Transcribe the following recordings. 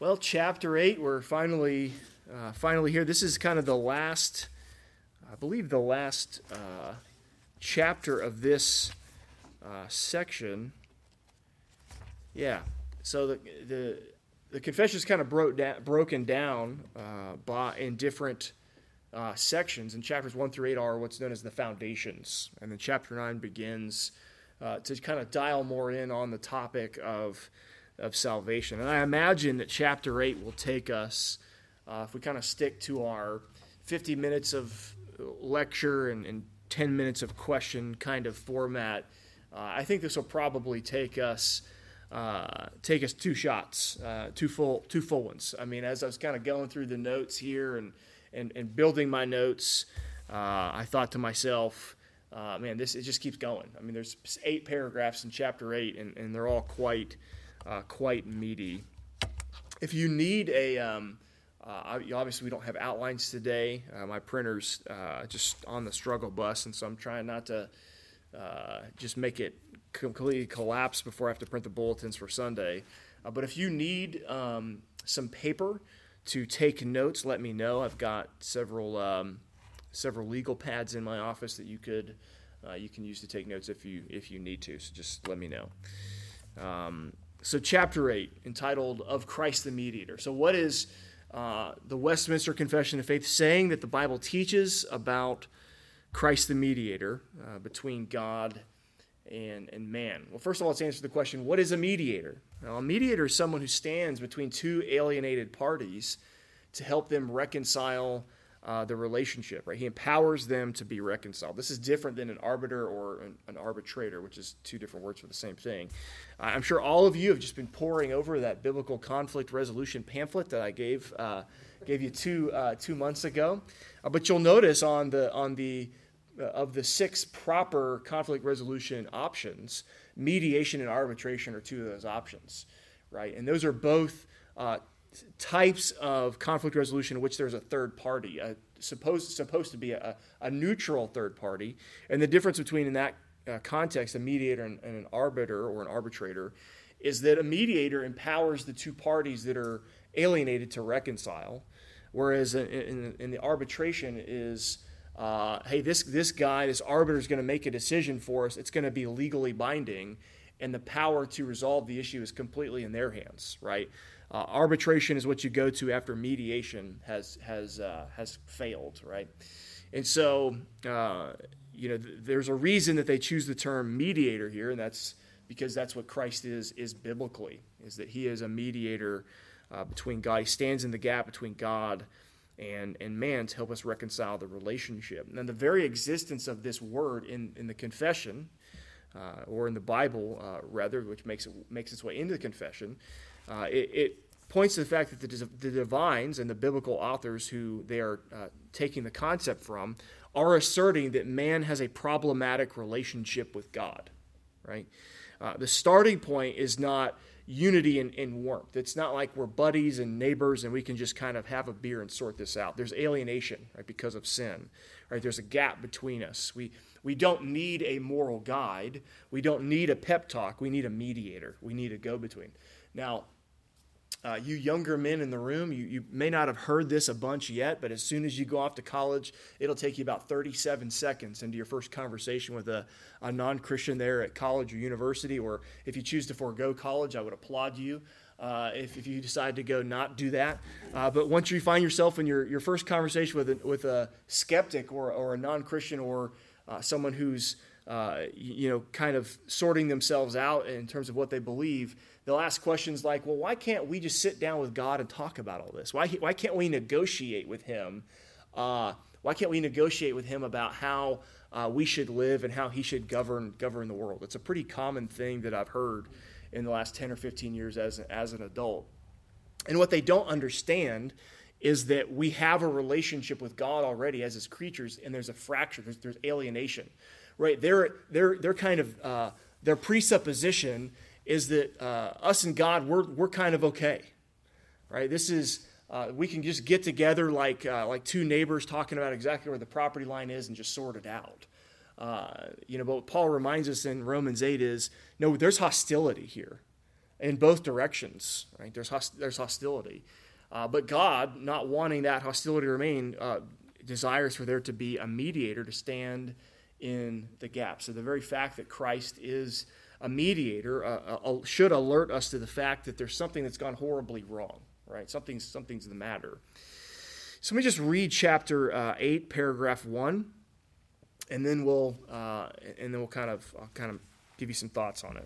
Well, chapter 8, we're finally here. This is kind of the last, I believe the last chapter of this section. Yeah, so the confession is kind of broken down in different sections, and chapters 1 through 8 are what's known as the foundations, and then chapter 9 begins to kind of dial more in on the topic of salvation. And I imagine that chapter 8 will take us, if we kind of stick to our 50 minutes of lecture and 10 minutes of question kind of format, I think this will probably take us two shots, two full ones. I mean, as I was kind of going through the notes here and building my notes, I thought to myself, man, it just keeps going. I mean, there's 8 paragraphs in chapter 8, and they're all quite meaty. If you need obviously we don't have outlines today. My printer's just on the struggle bus, and so I'm trying not to just make it completely collapse before I have to print the bulletins for Sunday. But if you need some paper to take notes, let me know. I've got several legal pads in my office that you can use to take notes if you need to. So just let me know. So chapter 8, entitled Of Christ the Mediator. So what is the Westminster Confession of Faith saying that the Bible teaches about Christ the Mediator between God and man? Well, first of all, let's answer the question, what is a mediator? Now, a mediator is someone who stands between two alienated parties to help them reconcile the relationship, right? He empowers them to be reconciled. This is different than an arbiter or an arbitrator, which is two different words for the same thing. I'm sure all of you have just been poring over that biblical conflict resolution pamphlet that I gave you two months ago. But you'll notice of the 6 proper conflict resolution options, mediation and arbitration are 2 of those options, right? And those are both types of conflict resolution in which there's a third party, supposed to be a neutral third party. And the difference between, in that context, a mediator and an arbiter or an arbitrator is that a mediator empowers the 2 parties that are alienated to reconcile, whereas in the arbitration is, hey, this arbiter is going to make a decision for us. It's going to be legally binding, and the power to resolve the issue is completely in their hands, right? Arbitration is what you go to after mediation has failed, right? And so, there's a reason that they choose the term mediator here, and that's because that's what Christ is biblically, is that he is a mediator between God. He stands in the gap between God and man to help us reconcile the relationship. And the very existence of this word in the confession, or in the Bible, rather, which makes its way into the confession, it points to the fact that the divines and the biblical authors who they are taking the concept from are asserting that man has a problematic relationship with God, right? The starting point is not unity and warmth. It's not like we're buddies and neighbors and we can just kind of have a beer and sort this out. There's alienation, right, because of sin, right? There's a gap between us. We don't need a moral guide. We don't need a pep talk. We need a mediator. We need a go-between. Now, you younger men in the room, you may not have heard this a bunch yet, but as soon as you go off to college, it'll take you about 37 seconds into your first conversation with a non-Christian there at college or university, or if you choose to forego college, I would applaud you if you decide to go not do that. But once you find yourself in your first conversation with a skeptic or a non-Christian or someone who's kind of sorting themselves out in terms of what they believe, they'll ask questions like, well, why can't we just sit down with God and talk about all this? Why can't we negotiate with him? Why can't we negotiate with him about how we should live and how he should govern the world? It's a pretty common thing that I've heard in the last 10 or 15 years as an adult. And what they don't understand is that we have a relationship with God already as his creatures, and there's a fracture, there's alienation, right? They're kind of their presupposition is that us and God, we're kind of okay, right? This is we can just get together like 2 neighbors talking about exactly where the property line is and just sort it out. But what Paul reminds us in Romans 8 is, no, there's hostility here. in both directions, right? There's hostility. But God, not wanting that hostility to remain, desires for there to be a mediator to stand in the gap. So the very fact that Christ is a mediator should alert us to the fact that there's something that's gone horribly wrong, right? Something's the matter. So let me just read chapter 8, paragraph 1, and then we'll kind of give you some thoughts on it.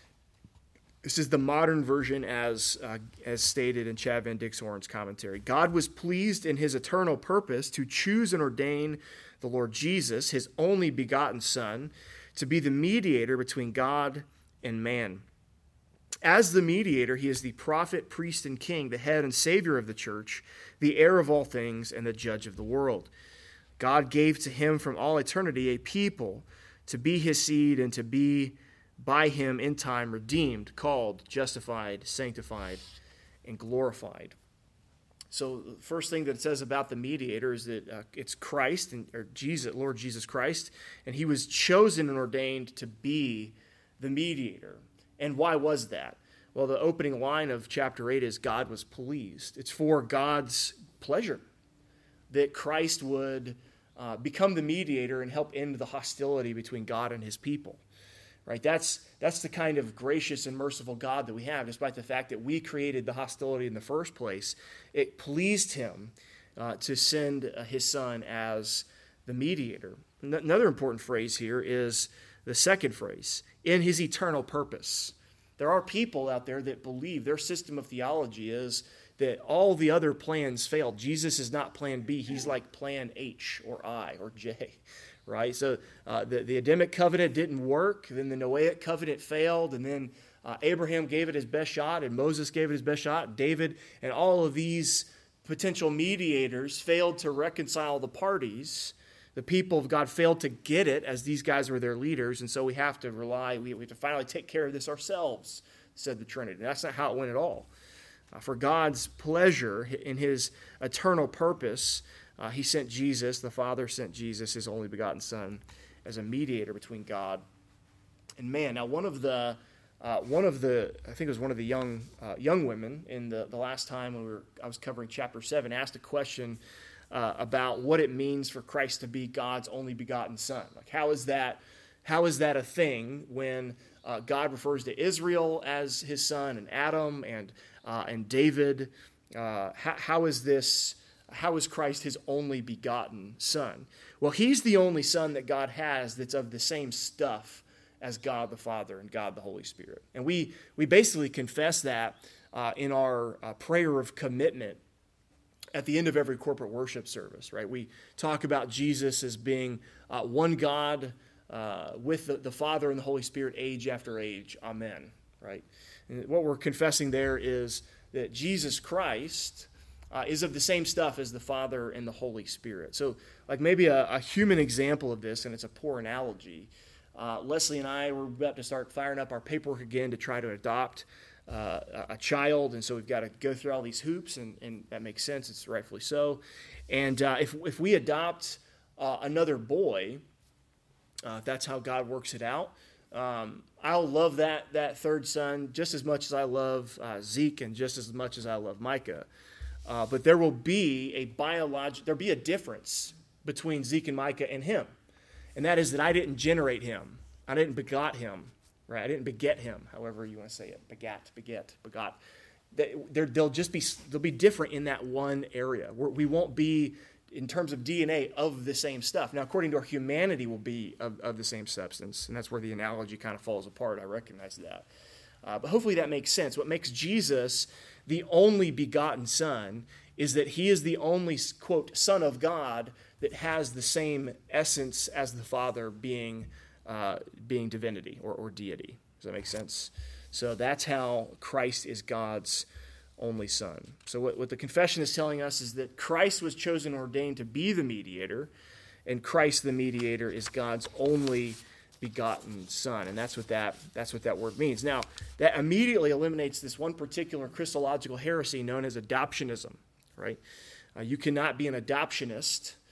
This is the modern version as stated in Chad Van Dixhoorn's commentary. God was pleased in his eternal purpose to choose and ordain the Lord Jesus, his only begotten Son, to be the mediator between God and man. As the mediator, he is the prophet, priest, and king, the head and savior of the church, the heir of all things, and the judge of the world. God gave to him from all eternity a people to be his seed and to be by him in time redeemed, called, justified, sanctified, and glorified. So the first thing that it says about the mediator is that it's Christ, or Jesus, Lord Jesus Christ, and he was chosen and ordained to be the mediator. And why was that? Well, the opening line of chapter 8 is God was pleased. It's for God's pleasure that Christ would become the mediator and help end the hostility between God and his people. Right? That's the kind of gracious and merciful God that we have, despite the fact that we created the hostility in the first place. It pleased him to send his Son as the mediator. Another important phrase here is the second phrase, in his eternal purpose. There are people out there that believe their system of theology is that all the other plans failed. Jesus is not plan B. He's like plan H or I or J. Right? So the Adamic covenant didn't work. Then the Noahic covenant failed. And then Abraham gave it his best shot. And Moses gave it his best shot. David and all of these potential mediators failed to reconcile the parties. The people of God failed to get it as these guys were their leaders. And so we have to we have to finally take care of this ourselves, said the Trinity. And that's not how it went at all. For God's pleasure in his eternal purpose, he sent Jesus, the Father sent Jesus, his only begotten Son, as a mediator between God and man. Now, one of the I think it was one of the young women in the last time when I was covering chapter 7, asked a question about what it means for Christ to be God's only begotten Son. Like, how is that a thing when God refers to Israel as his son and Adam and David? How is Christ his only begotten Son? Well, he's the only Son that God has that's of the same stuff as God the Father and God the Holy Spirit. And we basically confess that in our prayer of commitment at the end of every corporate worship service, right? We talk about Jesus as being one God with the Father and the Holy Spirit age after age. Amen, right? And what we're confessing there is that Jesus Christ is of the same stuff as the Father and the Holy Spirit. So like maybe a human example of this, and it's a poor analogy, Leslie and I were about to start firing up our paperwork again to try to adopt a child, and so we've got to go through all these hoops, and that makes sense. It's rightfully so. And if we adopt another boy, that's how God works it out. I'll love that third son just as much as I love Zeke and just as much as I love Micah. But there will be a difference between Zeke and Micah and him. And that is that I didn't generate him. I didn't begot him. Right? I didn't beget him, however you want to say it. Begat. They'll be different in that one area. We won't be, in terms of DNA, of the same stuff. Now, according to our humanity, will be of the same substance. And that's where the analogy kind of falls apart. I recognize that. But hopefully that makes sense. What makes Jesus the only begotten Son is that he is the only, quote, Son of God that has the same essence as the Father, being divinity or deity. Does that make sense? So that's how Christ is God's only Son. So what the confession is telling us is that Christ was chosen and ordained to be the mediator, and Christ the mediator is God's only begotten Son. And that's what that word means. Now, that immediately eliminates this one particular Christological heresy known as adoptionism, right? You cannot be an adoptionist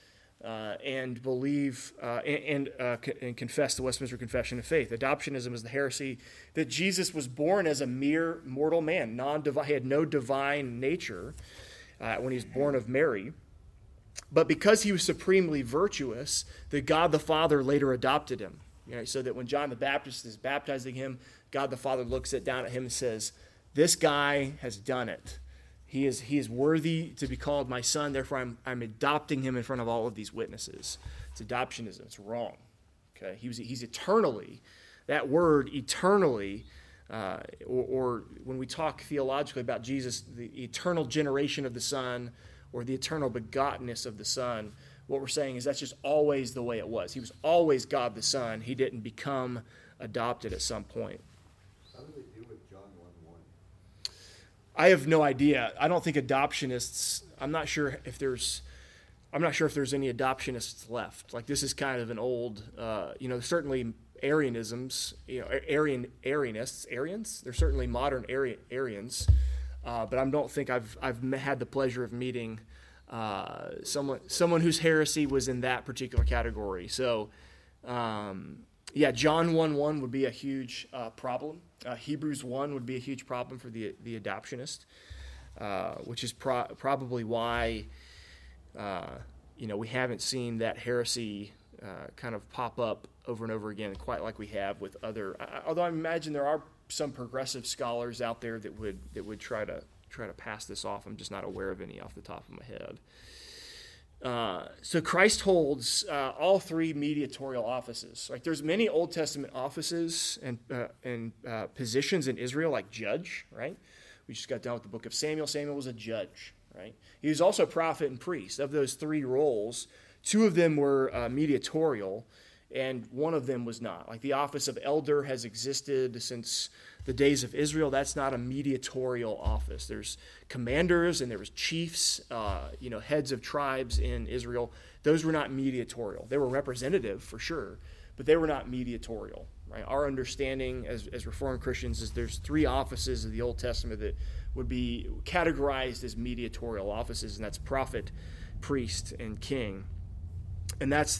and believe and confess the Westminster Confession of Faith. Adoptionism is the heresy that Jesus was born as a mere mortal man, non-divine. He had no divine nature when he was born of Mary. But because he was supremely virtuous, that God the Father later adopted him. So that when John the Baptist is baptizing him, God the Father looks down at him and says, "This guy has done it. He is worthy to be called my son, therefore I'm adopting him in front of all of these witnesses." It's adoptionism. It's wrong. Okay, he's eternally, that word eternally, or when we talk theologically about Jesus, the eternal generation of the Son, or the eternal begottenness of the Son, what we're saying is that's just always the way it was. He was always God the Son. He didn't become adopted at some point. How do they do with John 1:1? I have no idea. I don't think adoptionists, I'm not sure if there's any adoptionists left. Like, this is kind of an old, certainly Arianisms, Arians, they're certainly modern Arians, but I don't think I've had the pleasure of meeting someone whose heresy was in that particular category. So, John 1:1 would be a huge problem. Hebrews 1 would be a huge problem for the adoptionist, which is probably why we haven't seen that heresy kind of pop up over and over again, quite like we have with other. Although I imagine there are some progressive scholars out there that would try to pass this off. I'm just not aware of any off the top of my head. So Christ holds all three mediatorial offices. Like, there's many Old Testament offices and positions in Israel, like judge, right? We just got done with the book of Samuel. Samuel was a judge, right? He was also prophet and priest. Of those three roles, two of them were mediatorial, and one of them was not. Like, the office of elder has existed since the days of Israel. That's not a mediatorial office. There's commanders and there was chiefs, heads of tribes in Israel. Those were not mediatorial. They were representative for sure, but they were not mediatorial. Right? Our understanding as Reformed Christians is there's three offices of the Old Testament that would be categorized as mediatorial offices, and that's prophet, priest, and king. And that's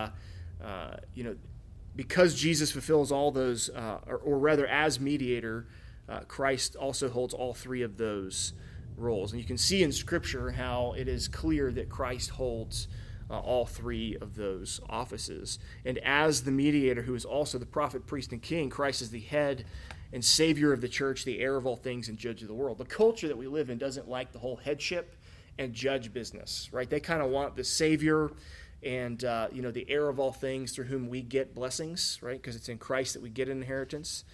because Jesus fulfills all those, or rather as mediator, Christ also holds all three of those roles. And you can see in Scripture how it is clear that Christ holds all three of those offices. And as the mediator, who is also the prophet, priest, and king, Christ is the head and savior of the church, the heir of all things, and judge of the world. The culture that we live in doesn't like the whole headship and judge business, right? They kind of want the savior and the heir of all things through whom we get blessings, right? Because it's in Christ that we get an inheritance.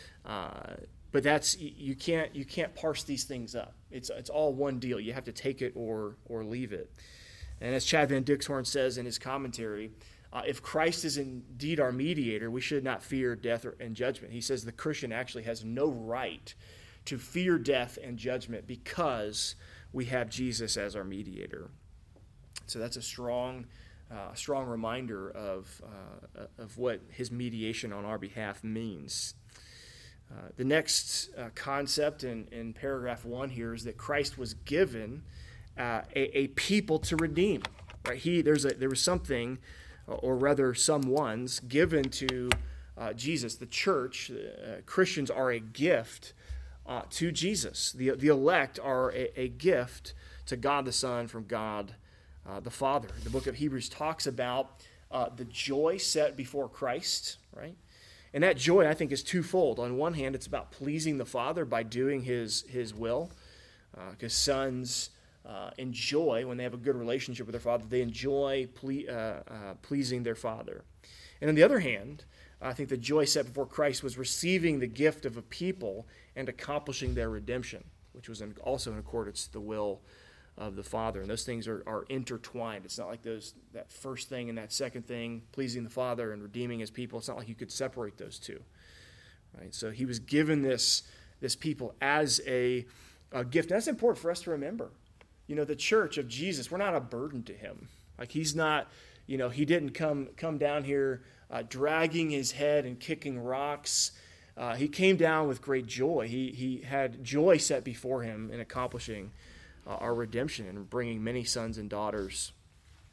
But that's you can't parse these things up. It's all one deal. You have to take it or leave it. And as Chad Van Dixhorn says in his commentary, if Christ is indeed our mediator, we should not fear death and judgment. He says the Christian actually has no right to fear death and judgment because we have Jesus as our mediator. So that's a strong reminder of what his mediation on our behalf means. The next concept in paragraph 1 here is that Christ was given a people to redeem. Right? There was something, or rather someone's given to Jesus. The church, Christians are a gift to Jesus. The elect are a gift to God the Son from God the Father. The book of Hebrews talks about the joy set before Christ, right? And that joy, I think, is twofold. On one hand, it's about pleasing the Father by doing his will, because sons enjoy, when they have a good relationship with their father, they enjoy pleasing their father. And on the other hand, I think the joy set before Christ was receiving the gift of a people and accomplishing their redemption, which was also in accordance to the will of the Father. And those things are intertwined. It's not like that first thing and that second thing, pleasing the Father and redeeming his people. It's not like you could separate those two. Right? So he was given this people as a gift. And that's important for us to remember. The church of Jesus, we're not a burden to him. Like, he's not, he didn't come down here dragging his head and kicking rocks. He came down with great joy. He had joy set before him in accomplishing our redemption and bringing many sons and daughters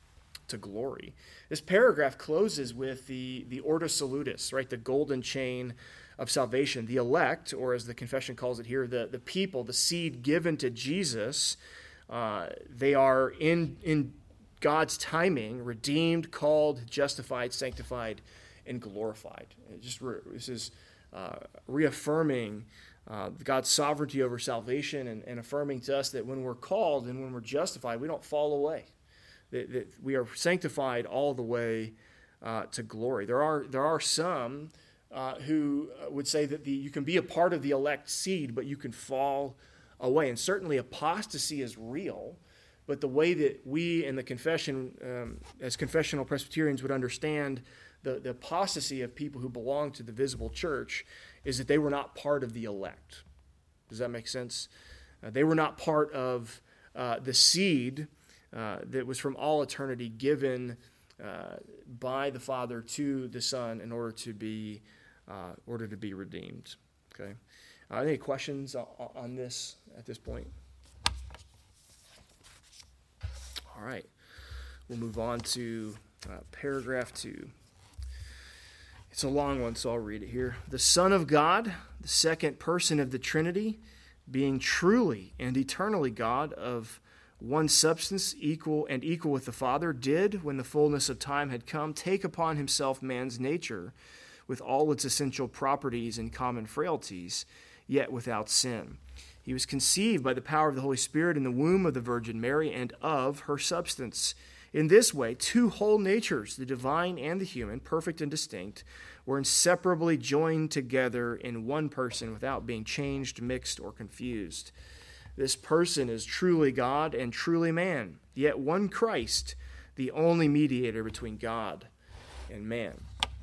to glory. This paragraph closes with the Ordo Salutis, right? The golden chain of salvation. The elect, or as the confession calls it here, the people, the seed given to Jesus, they are in God's timing, redeemed, called, justified, sanctified, and glorified. This is reaffirming God's sovereignty over salvation and affirming to us that when we're called and when we're justified, we don't fall away. That we are sanctified all the way to glory. There are some who would say that you can be a part of the elect seed, but you can fall away. And certainly apostasy is real, but the way that we in the confession, as confessional Presbyterians, would understand the apostasy of people who belong to the visible church is that they were not part of the elect. Does that make sense? They were not part of the seed that was from all eternity given by the Father to the Son in order to be redeemed. Okay. Any questions on this at this point? All right. We'll move on to paragraph 2. It's a long one, so I'll read it here. The Son of God, the second person of the Trinity, being truly and eternally God of one substance, equal with the Father, did, when the fullness of time had come, take upon himself man's nature with all its essential properties and common frailties, yet without sin. He was conceived by the power of the Holy Spirit in the womb of the Virgin Mary and of her substance. In this way, two whole natures, the divine and the human, perfect and distinct, were inseparably joined together in one person without being changed, mixed, or confused. This person is truly God and truly man, yet one Christ, the only mediator between God and man.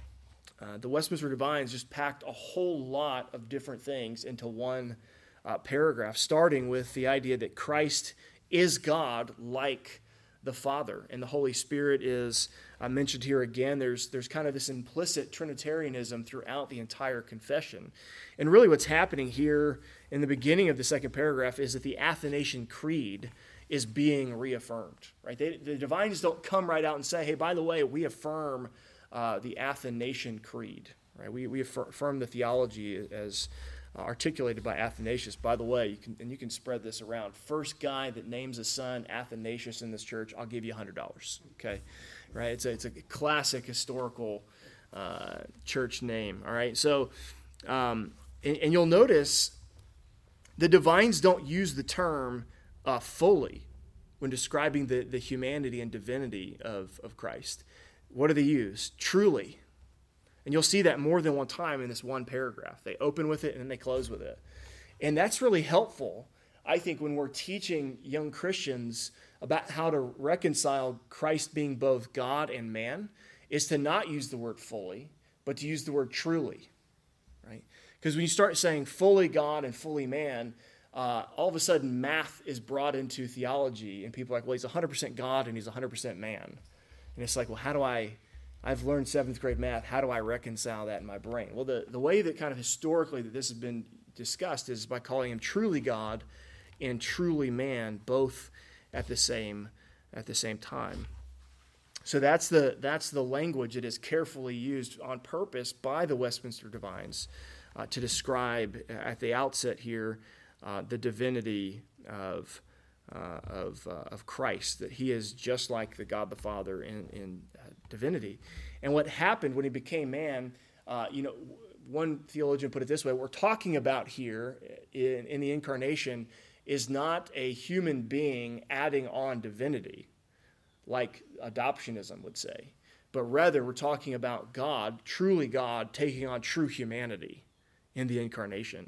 The Westminster Divines just packed a whole lot of different things into one paragraph, starting with the idea that Christ is God like the Father, and the Holy Spirit is mentioned here again. There's kind of this implicit Trinitarianism throughout the entire confession. And really what's happening here in the beginning of the second paragraph is that the Athanasian Creed is being reaffirmed. Right? The Divines don't come right out and say, hey, by the way, we affirm the Athanasian Creed. Right? We affirm the theology as articulated by Athanasius. By the way, you can spread this around. First guy that names a son Athanasius in this church, I'll give you $100. Okay, right? It's a classic historical church name. All right, so and you'll notice the Divines don't use the term fully when describing the humanity and divinity of Christ. What do they use? Truly. And you'll see that more than one time in this one paragraph. They open with it and then they close with it. And that's really helpful, I think, when we're teaching young Christians about how to reconcile Christ being both God and man, is to not use the word fully, but to use the word truly. Right? Because when you start saying fully God and fully man, all of a sudden math is brought into theology, and people are like, well, he's 100% God and he's 100% man. And it's like, well, I've learned 7th grade math. How do I reconcile that in my brain? Well, the way that kind of historically that this has been discussed is by calling him truly God and truly man, both at the same time. So that's the language that is carefully used on purpose by the Westminster Divines to describe at the outset here the divinity of Christ, that he is just like the God the Father in divinity. And what happened when he became man, one theologian put it this way: what we're talking about here in the incarnation is not a human being adding on divinity, like adoptionism would say, but rather we're talking about God, truly God, taking on true humanity in the incarnation.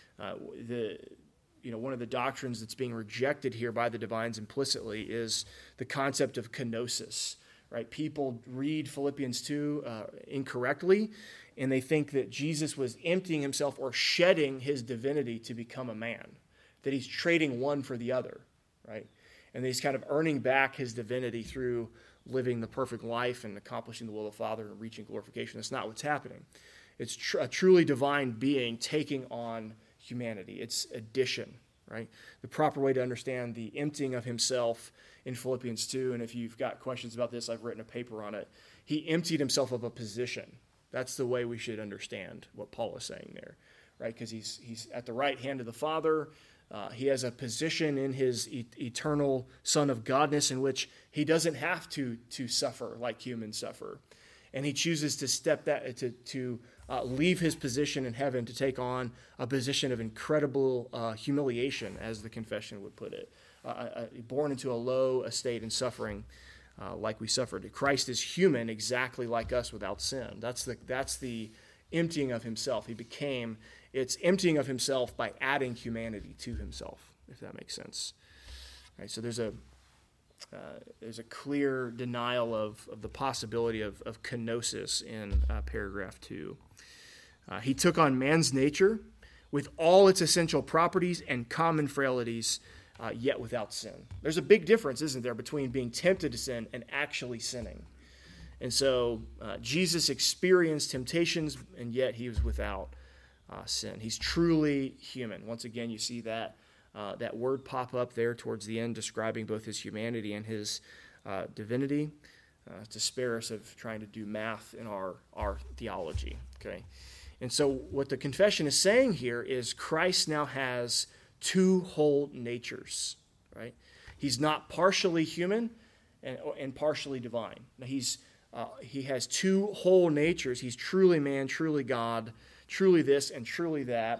One of the doctrines that's being rejected here by the Divines implicitly is the concept of kenosis. Right? People read Philippians 2 incorrectly, and they think that Jesus was emptying himself or shedding his divinity to become a man, that he's trading one for the other, right? And that he's kind of earning back his divinity through living the perfect life and accomplishing the will of the Father and reaching glorification. That's not what's happening. It's a truly divine being taking on humanity. It's addition. right? The proper way to understand the emptying of himself in Philippians 2, and if you've got questions about this, I've written a paper on it. He emptied himself of a position. That's the way we should understand what Paul is saying there, right? Because he's at the right hand of the Father. He has a position in his eternal Son of Godness in which he doesn't have to suffer like humans suffer. And he chooses to leave his position in heaven to take on a position of incredible humiliation, as the confession would put it, born into a low estate and suffering like we suffered. Christ is human exactly like us without sin. That's the emptying of himself. It's emptying of himself by adding humanity to himself, if that makes sense. All right, so there's a clear denial of the possibility of kenosis in paragraph 2. He took on man's nature with all its essential properties and common frailties, yet without sin. There's a big difference, isn't there, between being tempted to sin and actually sinning. And so Jesus experienced temptations, and yet he was without sin. He's truly human. Once again, you see that word pop up there towards the end, describing both his humanity and his divinity, to spare us of trying to do math in our theology. Okay, and so what the confession is saying here is Christ now has two whole natures. Right, he's not partially human and partially divine. Now he has two whole natures. He's truly man, truly God, truly this and truly that.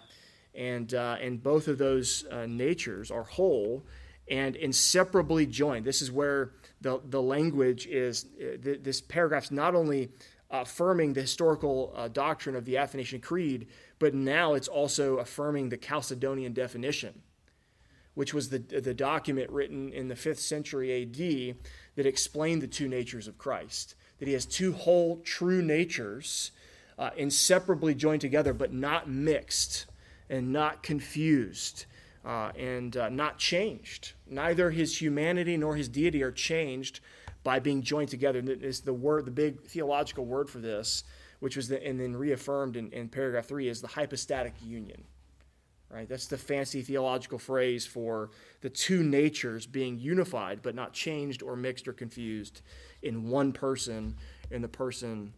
And both of those natures are whole and inseparably joined. This is where the language is. This paragraph's not only affirming the historical doctrine of the Athanasian Creed, but now it's also affirming the Chalcedonian definition, which was the document written in the 5th century A.D. that explained the two natures of Christ, that he has two whole true natures, inseparably joined together, but not mixed and not confused and not changed. Neither his humanity nor his deity are changed by being joined together. And it's the big theological word for this, which was and then reaffirmed in paragraph 3, is the hypostatic union. Right? That's the fancy theological phrase for the two natures being unified, but not changed or mixed or confused in one person, in the person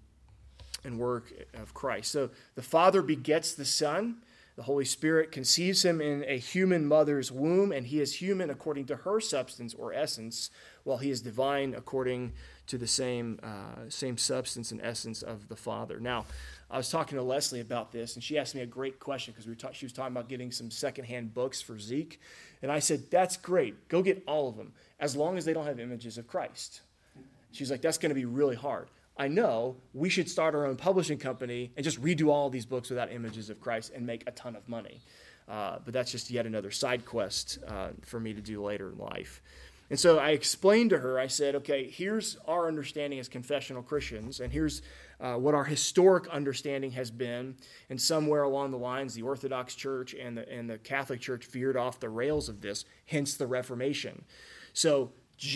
and work of Christ. So the Father begets the Son. The Holy Spirit conceives him in a human mother's womb, and he is human according to her substance or essence, while he is divine according to the same substance and essence of the Father. Now, I was talking to Leslie about this, and she asked me a great question because she was talking about getting some secondhand books for Zeke. And I said, that's great. Go get all of them, as long as they don't have images of Christ. She's like, that's going to be really hard. I know we should start our own publishing company and just redo all these books without images of Christ and make a ton of money. But that's just yet another side quest for me to do later in life. And so I explained to her, I said, okay, here's our understanding as confessional Christians, and here's what our historic understanding has been. And somewhere along the lines, the Orthodox Church and the Catholic Church veered off the rails of this, hence the Reformation. So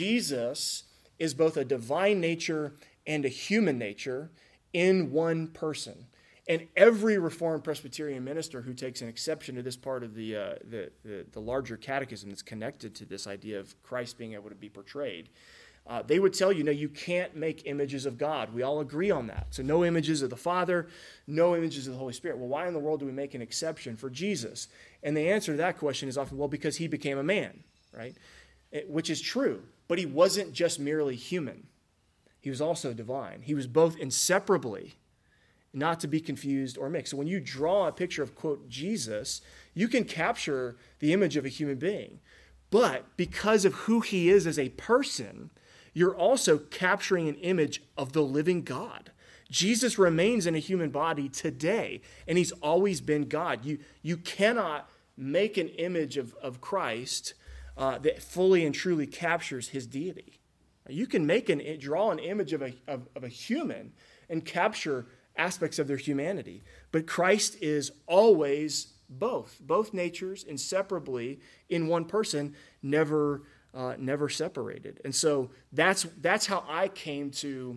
Jesus is both a divine nature and a human nature in one person. And every Reformed Presbyterian minister who takes an exception to this part of the larger catechism that's connected to this idea of Christ being able to be portrayed, they would tell you, no, you can't make images of God. We all agree on that. So no images of the Father, no images of the Holy Spirit. Well, why in the world do we make an exception for Jesus? And the answer to that question is often, well, because he became a man, right? Which is true, but he wasn't just merely human. He was also divine. He was both inseparably, not to be confused or mixed. So when you draw a picture of, quote, Jesus, you can capture the image of a human being. But because of who he is as a person, you're also capturing an image of the living God. Jesus remains in a human body today, and he's always been God. You cannot make an image of Christ that fully and truly captures his deity. You can draw an image of a human and capture aspects of their humanity. But Christ is always both natures inseparably in one person, never separated. And so that's how I came to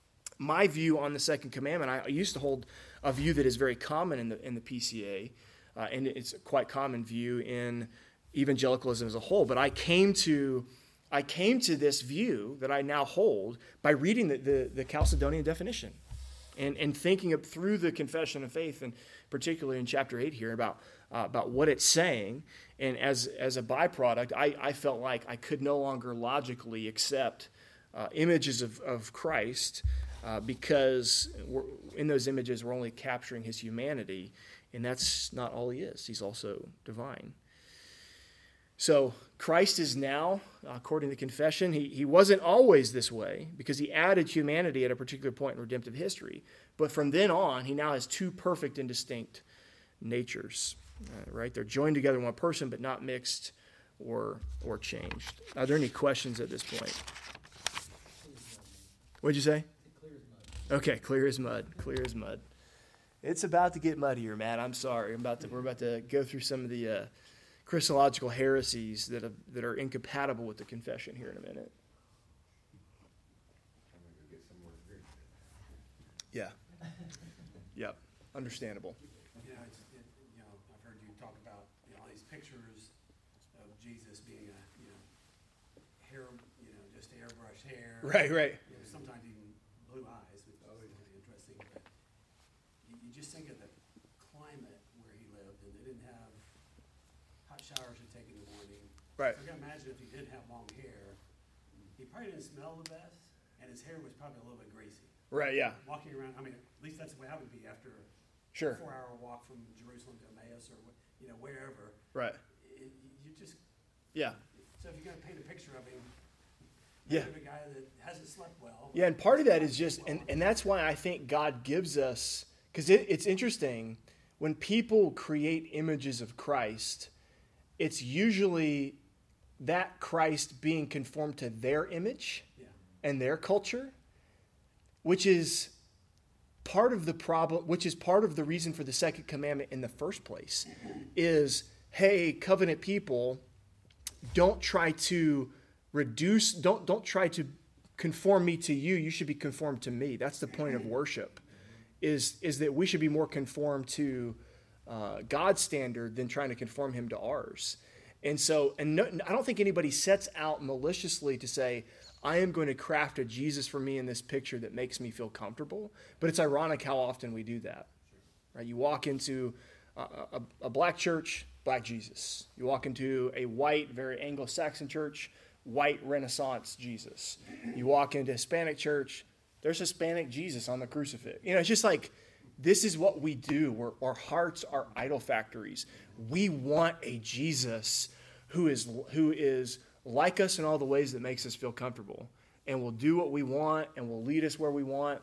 my view on the second commandment. I used to hold a view that is very common in the PCA, and it's a quite common view in evangelicalism as a whole, but I came to this view that I now hold by reading the Chalcedonian definition and thinking up through the Confession of Faith, and particularly in chapter 8 here about what it's saying. And as a byproduct, I felt like I could no longer logically accept images of Christ because in those images we're only capturing his humanity, and that's not all he is. He's also divine. So Christ is now, according to the confession, he wasn't always this way because he added humanity at a particular point in redemptive history. But from then on, he now has two perfect and distinct natures, right? They're joined together in one person, but not mixed or changed. Are there any questions at this point? What'd you say? Clear as mud. Okay, clear as mud. Clear as mud. It's about to get muddier, Matt. I'm sorry. We're about to go through some of the Christological heresies that are incompatible with the confession here in a minute. I'm gonna go get some more drink. Yeah. Yep. Understandable. I've heard you talk about all these pictures of Jesus being hair, just airbrushed hair. Right. Sometimes even blue eyes, which is really interesting. But you just think of the climate where he lived, and they didn't have hot showers to take in the morning. Right. So I can imagine if he did have long hair, he probably didn't smell the best, and his hair was probably a little bit greasy. Right, yeah. Walking around, at least that's the way I would be after Sure. a 4-hour walk from Jerusalem to Emmaus or wherever. Right. You just, Yeah. so if you're going to paint a picture of him, Yeah. of a guy that hasn't slept well. Yeah, and part of that is just, and that's why I think God gives us, because it's interesting, when people create images of Christ, it's usually that Christ being conformed to their image and their culture, which is part of the problem, which is part of the reason for the second commandment in the first place, is, hey, covenant people, don't try to don't try to conform me to you. You should be conformed to me. That's the point of worship, is that we should be more conformed to God's standard than trying to conform him to ours. And so, I don't think anybody sets out maliciously to say, I am going to craft a Jesus for me in this picture that makes me feel comfortable. But it's ironic how often we do that. Right? You walk into a black church, black Jesus. You walk into a white, very Anglo-Saxon church, white Renaissance Jesus. You walk into Hispanic church, there's Hispanic Jesus on the crucifix. It's just like, this is what we do. Our hearts are idol factories. We want a Jesus who is like us in all the ways that makes us feel comfortable, and will do what we want, and will lead us where we want.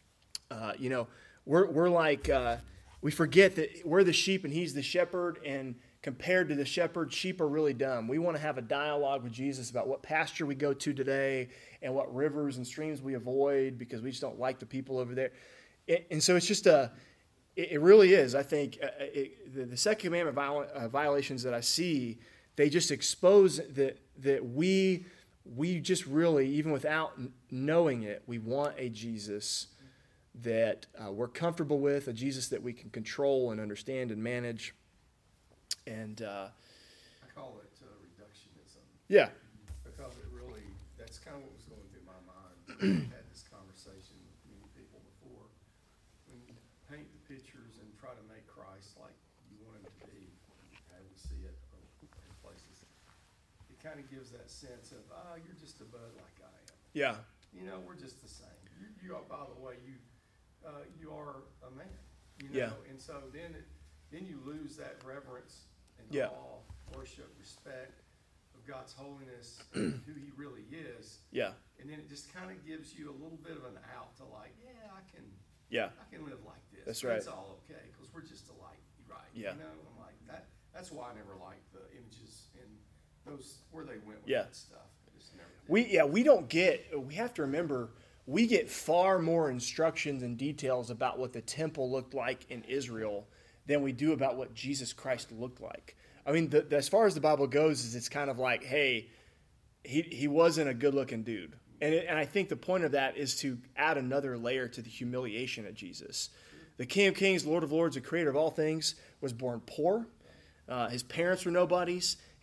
We're like, we forget that we're the sheep and he's the shepherd, and compared to the shepherd, sheep are really dumb. We want to have a dialogue with Jesus about what pasture we go to today and what rivers and streams we avoid because we just don't like the people over there. And so it's just it really is, I think, the second commandment violations that I see, they just expose that we just really, even without knowing it, we want a Jesus that we're comfortable with, a Jesus that we can control and understand and manage. And I call it reductionism. Yeah. Because that's kind of what was going through my mind. I had this conversation with many people before. When you paint the pictures and try to make Christ like you want him to be, how we see it in places, it kind of gives that sense of, you're just a bud like I am. Yeah. We're just the same. You are, by the way, you are a man. Yeah. And so then you lose that reverence and awe, worship, respect of God's holiness and who he really is. Yeah. And then it just kind of gives you a little bit of an out to like, I can live like this. That's right. It's all okay because we're just alike, right? Yeah. I'm like that. That's why I never liked the images and those where they went with that stuff. I just never did. We have to remember, we get far more instructions and details about what the temple looked like in Israel than we do about what Jesus Christ looked like. I mean, as far as the Bible goes, is it's kind of like, hey, he wasn't a good-looking dude. And I think the point of that is to add another layer to the humiliation of Jesus. The King of Kings, Lord of Lords, the creator of all things, was born poor. His parents were nobodies.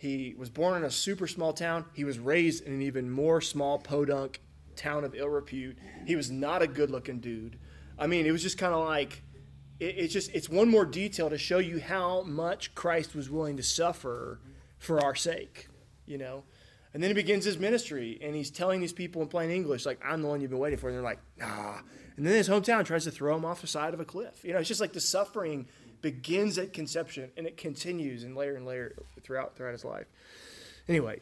He was born in a super small town. He was raised in an even more small podunk town of ill repute. He was not a good-looking dude. I mean, it was just kind of like, it's one more detail to show you how much Christ was willing to suffer for our sake, you know. And then he begins his ministry, and he's telling these people in plain English, like, I'm the one you've been waiting for. And they're like, nah. And then his hometown tries to throw him off the side of a cliff. You know, it's just like the suffering begins at conception, and it continues and layer throughout his life. Anyway,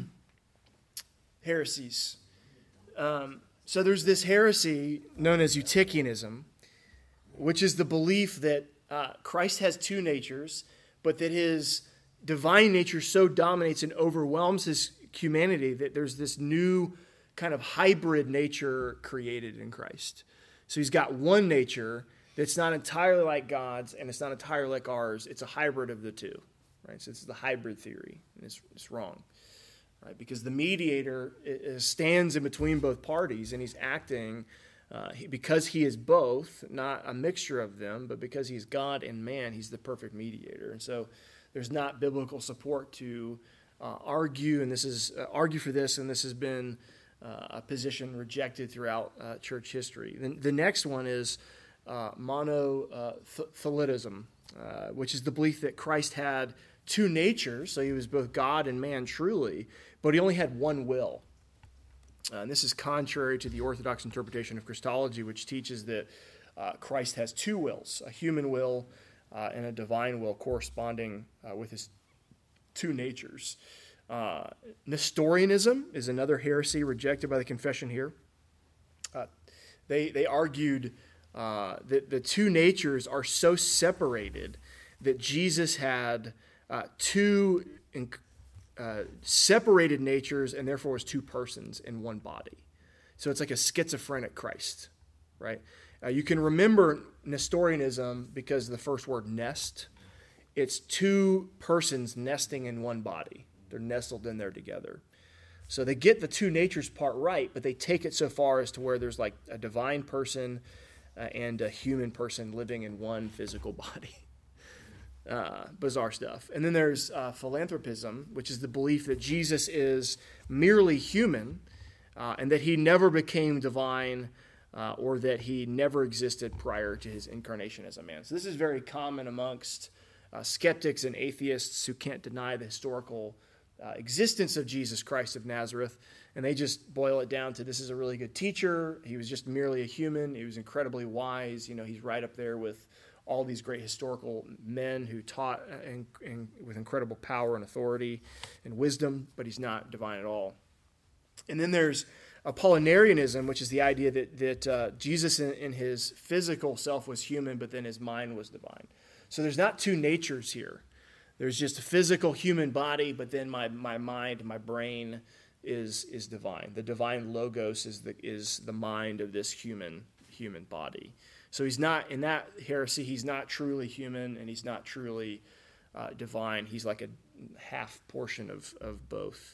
heresies. So there's this heresy known as Eutychianism, which is the belief that Christ has two natures, but that his divine nature so dominates and overwhelms his humanity that there's this new kind of hybrid nature created in Christ. So he's got one nature that's not entirely like God's, and it's not entirely like ours. It's a hybrid of the two, right? So it's the hybrid theory, and it's wrong, right? Because the mediator stands in between both parties, and he's acting because he is both, not a mixture of them, but because he's God and man, he's the perfect mediator. And so there's not biblical support to argue, and this is argue for this, and this has been a position rejected throughout church history. The next one is monothelitism, which is the belief that Christ had two natures, so he was both God and man truly, but he only had one will. And this is contrary to the Orthodox interpretation of Christology, which teaches that Christ has two wills, a human will and a divine will corresponding with his two natures. Nestorianism is another heresy rejected by the confession here. They argued that the two natures are so separated that Jesus had two separated natures and therefore was two persons in one body. So it's like a schizophrenic Christ, right? You can remember Nestorianism because of the first word nest. It's two persons nesting in one body. They're nestled in there together. So they get the two natures part right, but they take it so far as to where there's like a divine person and a human person living in one physical body. Bizarre stuff. And then there's philanthropism, which is the belief that Jesus is merely human and that he never became divine or that he never existed prior to his incarnation as a man. So this is very common amongst skeptics and atheists who can't deny the historical existence of Jesus Christ of Nazareth, and they just boil it down to this is a really good teacher. He was just merely a human. He was incredibly wise. You know, he's right up there with all these great historical men who taught with incredible power and authority and wisdom, but he's not divine at all. And then there's Apollinarianism, which is the idea that Jesus in his physical self was human, but then his mind was divine. So there's not two natures here. There's just a physical human body, but then my mind, my brain is divine. The divine logos is the mind of this human body. So he's not, in that heresy, he's not truly human and he's not truly divine. He's like a half portion of both.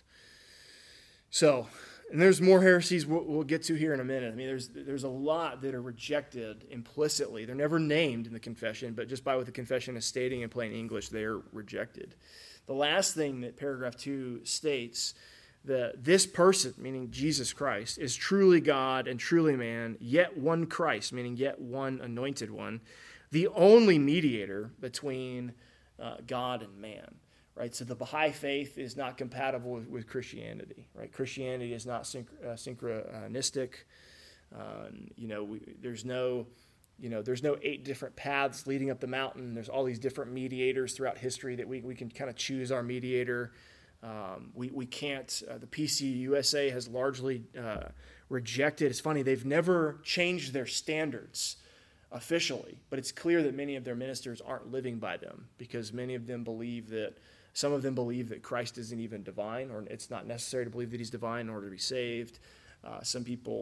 So, and there's more heresies we'll get to here in a minute. I mean, there's a lot that are rejected implicitly. They're never named in the confession, but just by what the confession is stating in plain English, they are rejected. The last thing that paragraph 2 states, that this person, meaning Jesus Christ, is truly God and truly man, yet one Christ, meaning yet one anointed one, the only mediator between God and man. Right, so the Baha'i faith is not compatible with Christianity. Right, Christianity is not synchronistic. There's no 8 different paths leading up the mountain. There's all these different mediators throughout history that we can kind of choose our mediator. We can't. The PCUSA has largely rejected. It's funny, they've never changed their standards officially, but it's clear that many of their ministers aren't living by them because some of them believe that Christ isn't even divine, or it's not necessary to believe that he's divine in order to be saved. Some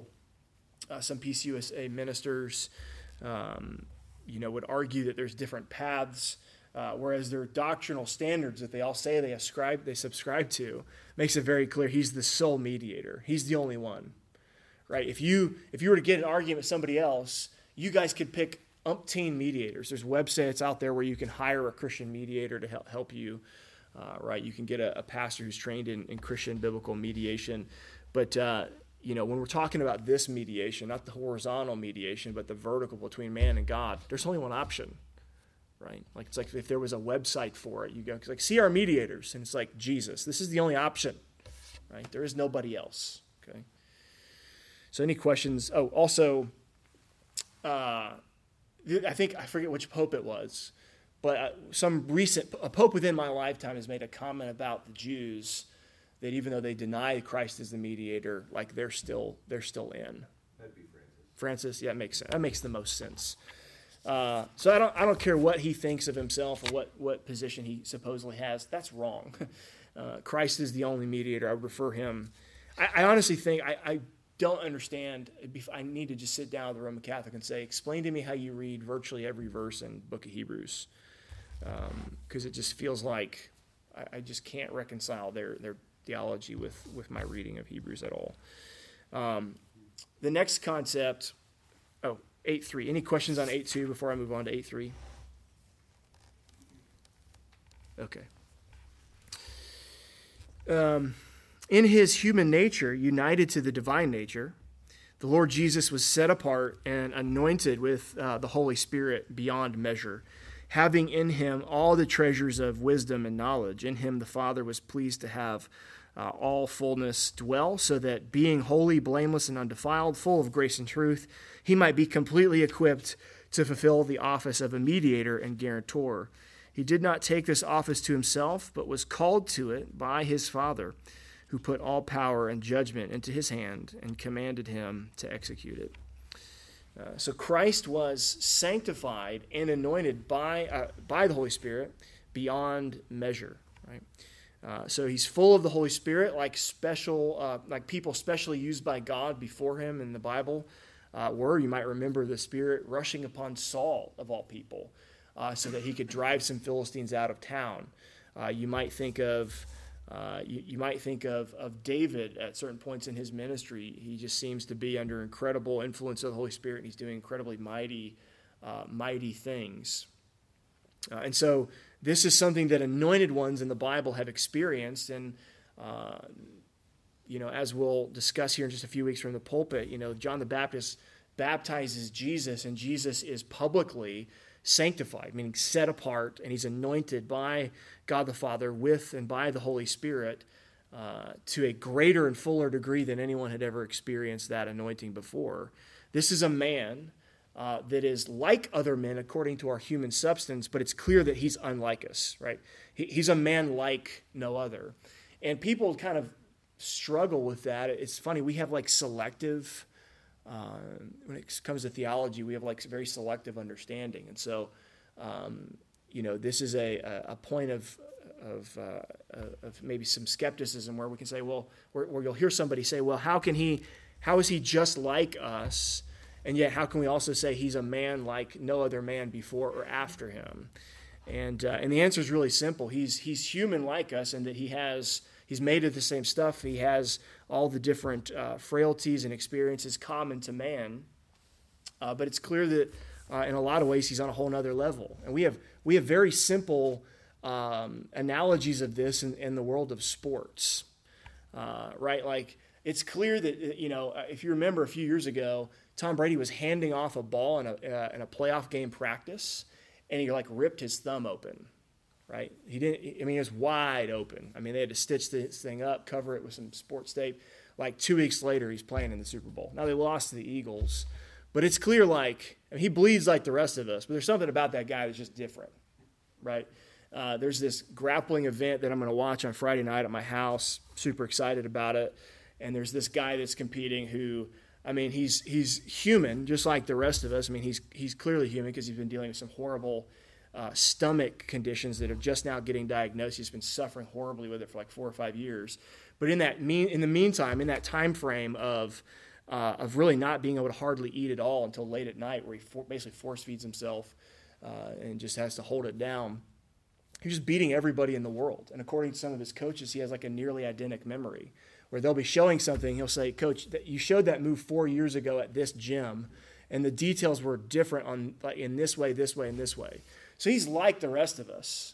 PCUSA ministers, would argue that there's different paths, whereas their doctrinal standards that they all say they subscribe to makes it very clear he's the sole mediator. He's the only one, right? If you were to get an argument with somebody else, you guys could pick umpteen mediators. There's websites out there where you can hire a Christian mediator to help you right? You can get a pastor who's trained in Christian biblical mediation. But, when we're talking about this mediation, not the horizontal mediation, but the vertical between man and God, there's only one option, right? Like, it's like if there was a website for it, you go, see our mediators, and it's like Jesus. This is the only option, right? There is nobody else, okay? So any questions? Oh, also, I forget which pope it was, but a pope within my lifetime has made a comment about the Jews that even though they deny Christ as the mediator, like they're still in. That'd be Francis. Francis, yeah, that makes the most sense. So I don't care what he thinks of himself or what position he supposedly has. That's wrong. Christ is the only mediator. I refer him. I honestly think I don't understand. I need to just sit down with the Roman Catholic and say, explain to me how you read virtually every verse in the book of Hebrews, because it just feels like I just can't reconcile their theology with my reading of Hebrews at all. The next concept, 8.3. Any questions on 8.2 before I move on to 8.3? Okay. In his human nature, united to the divine nature, the Lord Jesus was set apart and anointed with the Holy Spirit beyond measure, having in him all the treasures of wisdom and knowledge. In him the Father was pleased to have all fullness dwell, so that being holy, blameless, and undefiled, full of grace and truth, he might be completely equipped to fulfill the office of a mediator and guarantor. He did not take this office to himself, but was called to it by his Father, who put all power and judgment into his hand and commanded him to execute it. So Christ was sanctified and anointed by the Holy Spirit beyond measure, right? So he's full of the Holy Spirit, like people specially used by God before him in the Bible were. You might remember the Spirit rushing upon Saul, of all people, so that he could drive some Philistines out of town. You might think of David at certain points in his ministry. He just seems to be under incredible influence of the Holy Spirit, and he's doing incredibly mighty things. And so this is something that anointed ones in the Bible have experienced. And, as we'll discuss here in just a few weeks from the pulpit, John the Baptist baptizes Jesus, and Jesus is publicly sanctified, meaning set apart, and he's anointed by God the Father with and by the Holy Spirit to a greater and fuller degree than anyone had ever experienced that anointing before. This is a man that is like other men according to our human substance, but it's clear that he's unlike us, right? He's a man like no other. And people kind of struggle with that. It's funny, we have selective, when it comes to theology, we have very selective understanding. And so, this is a point of maybe some skepticism where we can say, where you'll hear somebody say, well, how is he just like us? And yet, how can we also say he's a man like no other man before or after him? And the answer is really simple. He's human like us, in that he's made of the same stuff. He has all the different frailties and experiences common to man. But it's clear that in a lot of ways he's on a whole other level. And we have very simple analogies of this in the world of sports, right? Like, it's clear that if you remember a few years ago, Tom Brady was handing off a ball in a playoff game practice, and he ripped his thumb open, right? He didn't. I mean, it was wide open. I mean, they had to stitch this thing up, cover it with some sports tape. 2 weeks later, he's playing in the Super Bowl. Now, they lost to the Eagles, but it's clear he bleeds like the rest of us. But there's something about that guy that's just different, right? There's this grappling event that I'm going to watch on Friday night at my house. Super excited about it. And there's this guy that's competing who, I mean, he's human, just like the rest of us. I mean, he's clearly human because he's been dealing with some horrible stomach conditions that are just now getting diagnosed. He's been suffering horribly with it for 4 or 5 years. But in the meantime, in that time frame of really not being able to hardly eat at all until late at night, where he basically force feeds himself and just has to hold it down, he's just beating everybody in the world. And according to some of his coaches, he has a nearly identical memory, where they'll be showing something. He'll say, "Coach, you showed that move 4 years ago at this gym, and the details were different in this way, this way, and this way." So he's like the rest of us,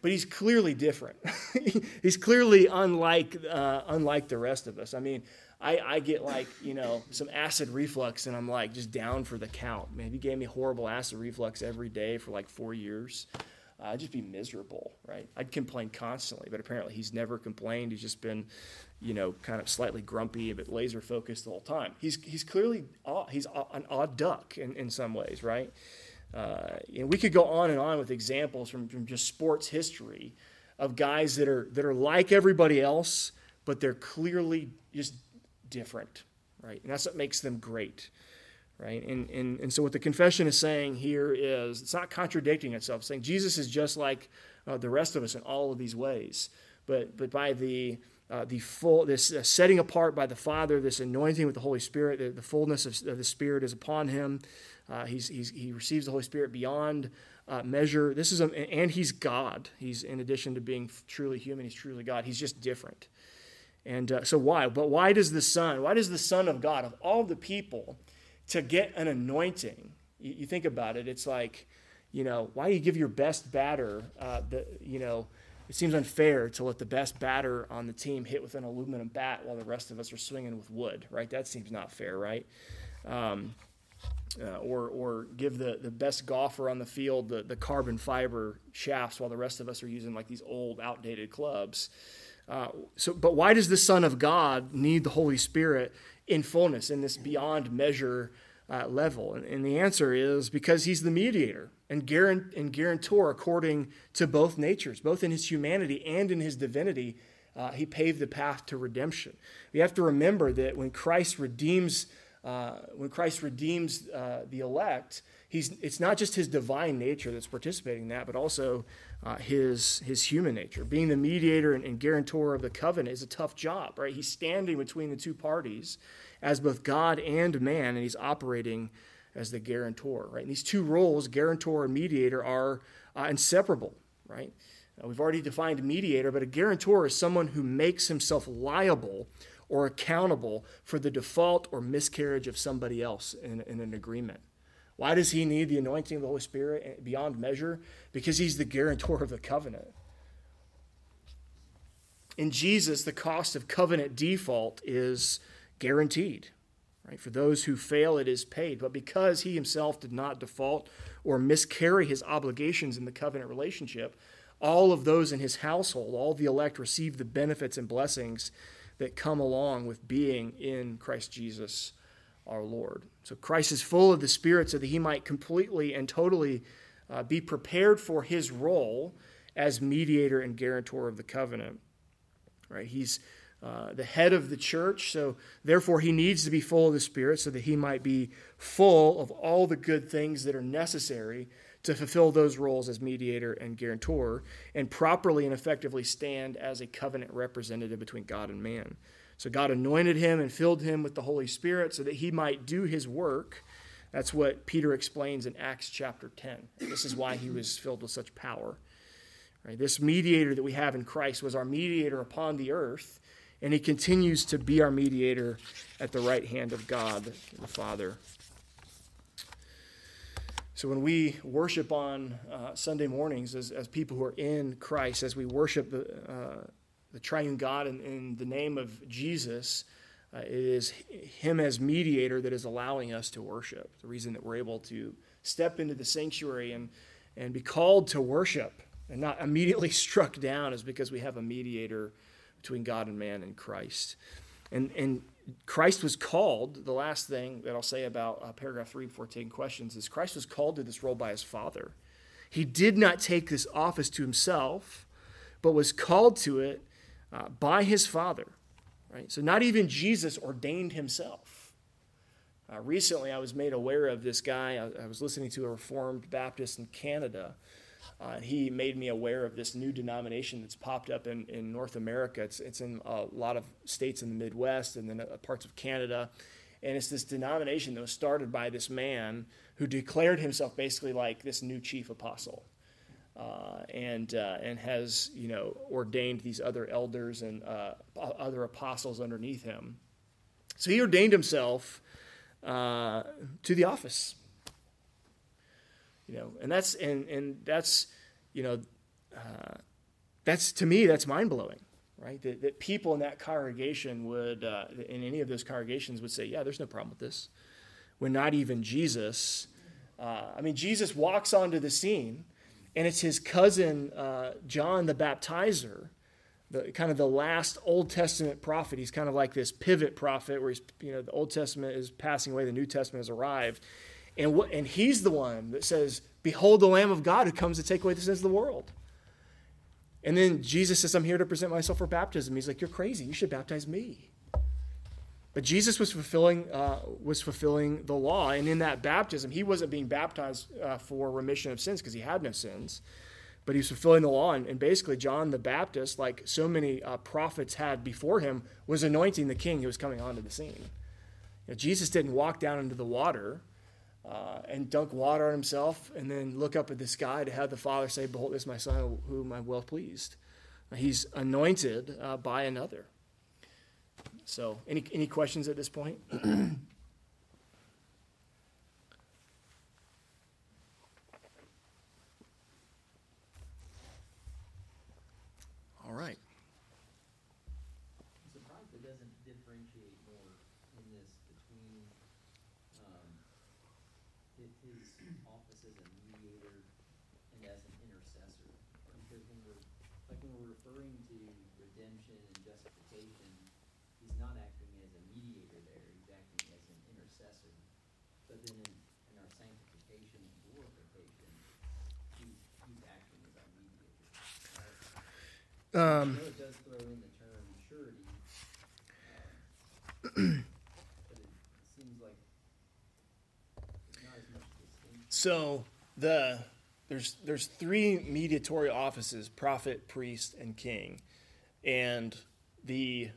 but he's clearly different. He's clearly unlike the rest of us. I mean, I get like, some acid reflux, and I'm like just down for the count. Man, if he gave me horrible acid reflux every day for like 4 years, I'd just be miserable, right? I'd complain constantly, but apparently he's never complained. He's just been, kind of slightly grumpy, but laser focused the whole time. He's clearly an odd duck in some ways, right? We could go on and on with examples from just sports history of guys that are like everybody else, but they're clearly just different, right? And that's what makes them great, right? And so what the confession is saying here is, it's not contradicting itself, saying Jesus is just like the rest of us in all of these ways, but by the full, this setting apart by the Father, this anointing with the Holy Spirit, the fullness of the Spirit is upon him. He receives the Holy Spirit beyond measure. And he's God. He's, in addition to being truly human, he's truly God. He's just different. And so why? But why does the Son of God, of all the people, to get an anointing? You think about it. It's like, why do you give your best batter? It seems unfair to let the best batter on the team hit with an aluminum bat while the rest of us are swinging with wood, right? That seems not fair, right? Or give the best golfer on the field the carbon fiber shafts while the rest of us are using like these old, outdated clubs. But why does the Son of God need the Holy Spirit in fullness, in this beyond measure level? And the answer is because he's the mediator and guarantor according to both natures, both in his humanity and in his divinity. He paved the path to redemption. We have to remember that when Christ redeems the elect, it's not just his divine nature that's participating in that, but also his human nature. Being the mediator and guarantor of the covenant is a tough job, right? He's standing between the two parties as both God and man, and he's operating as the guarantor, right? And these two roles, guarantor and mediator, are inseparable, right? We've already defined mediator, but a guarantor is someone who makes himself liable or accountable for the default or miscarriage of somebody else in an agreement. Why does he need the anointing of the Holy Spirit beyond measure? Because he's the guarantor of the covenant. In Jesus, the cost of covenant default is guaranteed. Right? For those who fail, it is paid. But because he himself did not default or miscarry his obligations in the covenant relationship, all of those in his household, all the elect, receive the benefits and blessings that come along with being in Christ Jesus our Lord. So Christ is full of the Spirit so that he might completely and totally be prepared for his role as mediator and guarantor of the covenant. Right? He's the head of the church, so therefore he needs to be full of the Spirit so that he might be full of all the good things that are necessary to fulfill those roles as mediator and guarantor and properly and effectively stand as a covenant representative between God and man. So God anointed him and filled him with the Holy Spirit so that he might do his work. That's what Peter explains in Acts chapter 10. This is why he was filled with such power. Right? This mediator that we have in Christ was our mediator upon the earth, and he continues to be our mediator at the right hand of God, the Father. So when we worship on Sunday mornings as people who are in Christ, as we worship the triune God in the name of Jesus, it is him as mediator that is allowing us to worship. The reason that we're able to step into the sanctuary and be called to worship and not immediately struck down is because we have a mediator between God and man in Christ. And Christ was called, the last thing that I'll say about paragraph 3 before taking questions is Christ was called to this role by his Father. He did not take this office to himself, but was called to it by his Father. Right? So not even Jesus ordained himself. Recently, I was made aware of this guy. I was listening to a Reformed Baptist in Canada. He made me aware of this new denomination that's popped up in North America. It's in a lot of states in the Midwest and then parts of Canada. And it's this denomination that was started by this man who declared himself basically like this new chief apostle. And has, ordained these other elders and other apostles underneath him. So he ordained himself to the office. And that's to me, that's mind-blowing, right? That people in that congregation would, in any of those congregations would say, yeah, there's no problem with this. When not even Jesus, Jesus walks onto the scene, and it's his cousin, John the Baptizer, the last Old Testament prophet. He's kind of like this pivot prophet where the Old Testament is passing away, the New Testament has arrived. And he's the one that says, behold the Lamb of God who comes to take away the sins of the world. And then Jesus says, I'm here to present myself for baptism. He's like, you're crazy. You should baptize me. But Jesus was fulfilling the law. And in that baptism, he wasn't being baptized for remission of sins because he had no sins. But he was fulfilling the law. And basically, John the Baptist, like so many prophets had before him, was anointing the king who was coming onto the scene. Jesus didn't walk down into the water and dunk water on himself and then look up at the sky to have the Father say, behold, this is my Son whom I'm well pleased. He's anointed by another. So any questions at this point? All right. I'm surprised it doesn't differentiate more in this between his office as a mediator and as an intercessor. Because when we're referring to redemption and justification, he's not acting as a mediator there, he's acting as an intercessor. But then in our sanctification and glorification, he's acting as our mediator. I know it does throw in the term surety, but it seems like there's not as much distinction. So there's three mediatorial offices: prophet, priest, and king. And the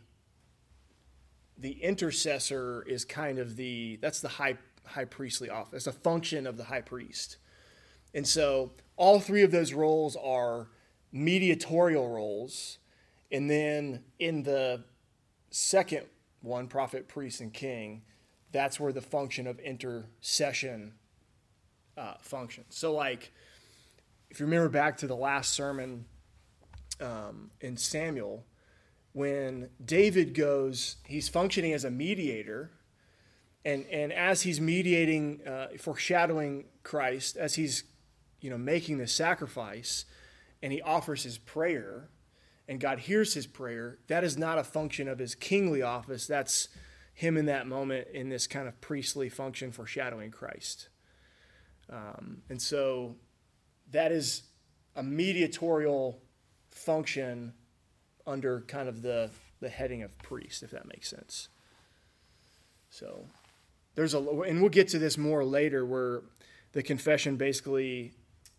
intercessor is kind of that's the high priestly office. It's a function of the high priest. And so all three of those roles are mediatorial roles. And then in the second one, prophet, priest, and king, that's where the function of intercession functions. So like, if you remember back to the last sermon in Samuel, when David goes, he's functioning as a mediator, and as he's mediating, foreshadowing Christ, as he's making the sacrifice, and he offers his prayer, and God hears his prayer, that is not a function of his kingly office. That's him in that moment in this kind of priestly function foreshadowing Christ. And so that is a mediatorial function under kind of the heading of priest, if that makes sense. So and we'll get to this more later, where the confession basically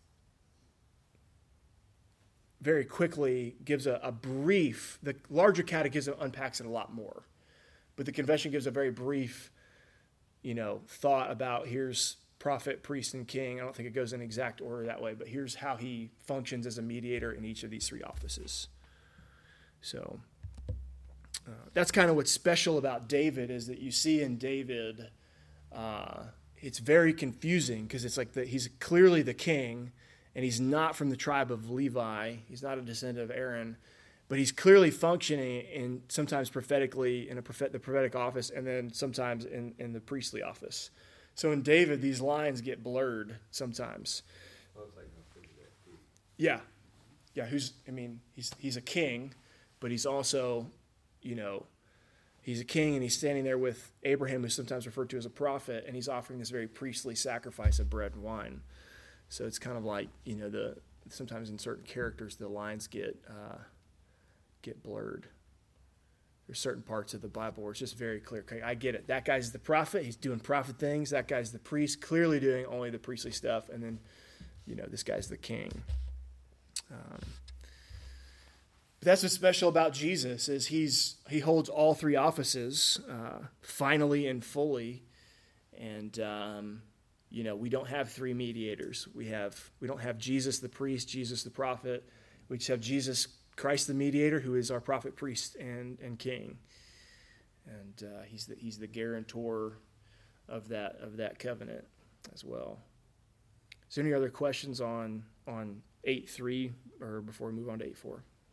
very quickly gives a brief. The larger catechism unpacks it a lot more, but the confession gives a very brief, thought about here's prophet, priest, and king. I don't think it goes in exact order that way, but here's how he functions as a mediator in each of these three offices. So that's kind of what's special about David, is that you see in David, it's very confusing because it's like he's clearly the king, and he's not from the tribe of Levi. He's not a descendant of Aaron, but he's clearly functioning in sometimes prophetically in the prophetic office, and then sometimes in the priestly office. So in David, these lines get blurred sometimes. Well, it's like Melchizedek, too. Yeah. He's a king, but he's also, he's a king, and he's standing there with Abraham, who's sometimes referred to as a prophet, and he's offering this very priestly sacrifice of bread and wine. So it's kind of like, sometimes in certain characters, the lines get blurred. There's certain parts of the Bible where it's just very clear. Okay, I get it. That guy's the prophet. He's doing prophet things. That guy's the priest, clearly doing only the priestly stuff. And then, this guy's the king. But that's what's special about Jesus, is he holds all three offices finally and fully. And, we don't have three mediators. We don't have Jesus the priest, Jesus the prophet. We just have Jesus Christ the mediator, who is our prophet, priest, and king. And he's the guarantor of that covenant as well. Is there any other questions on 8.3 or before we move on to 8.4?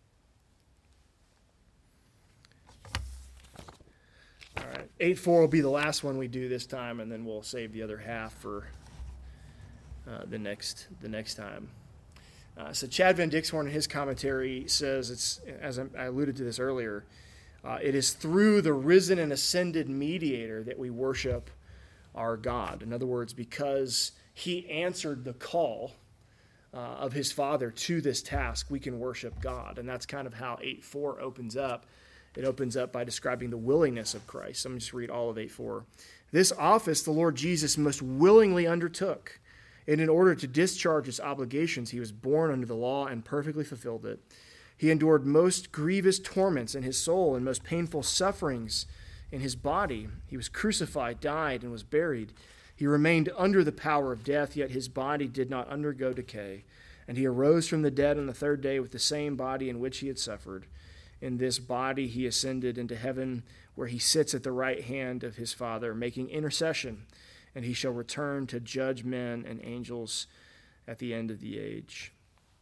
8:4 will be the last one we do this time, and then we'll save the other half for the next time. So Chad Van Dixhoorn in his commentary says, it's, as I alluded to this earlier, it is through the risen and ascended mediator that we worship our God. In other words, because he answered the call of his Father to this task, we can worship God. And that's kind of how 8:4 opens up. It opens up by describing the willingness of Christ. Let me just read all of 8:4. This office the Lord Jesus most willingly undertook, and in order to discharge his obligations, he was born under the law and perfectly fulfilled it. He endured most grievous torments in his soul and most painful sufferings in his body. He was crucified, died, and was buried. He remained under the power of death, yet his body did not undergo decay. And he arose from the dead on the third day with the same body in which he had suffered. In this body he ascended into heaven, where he sits at the right hand of his Father, making intercession, and he shall return to judge men and angels at the end of the age.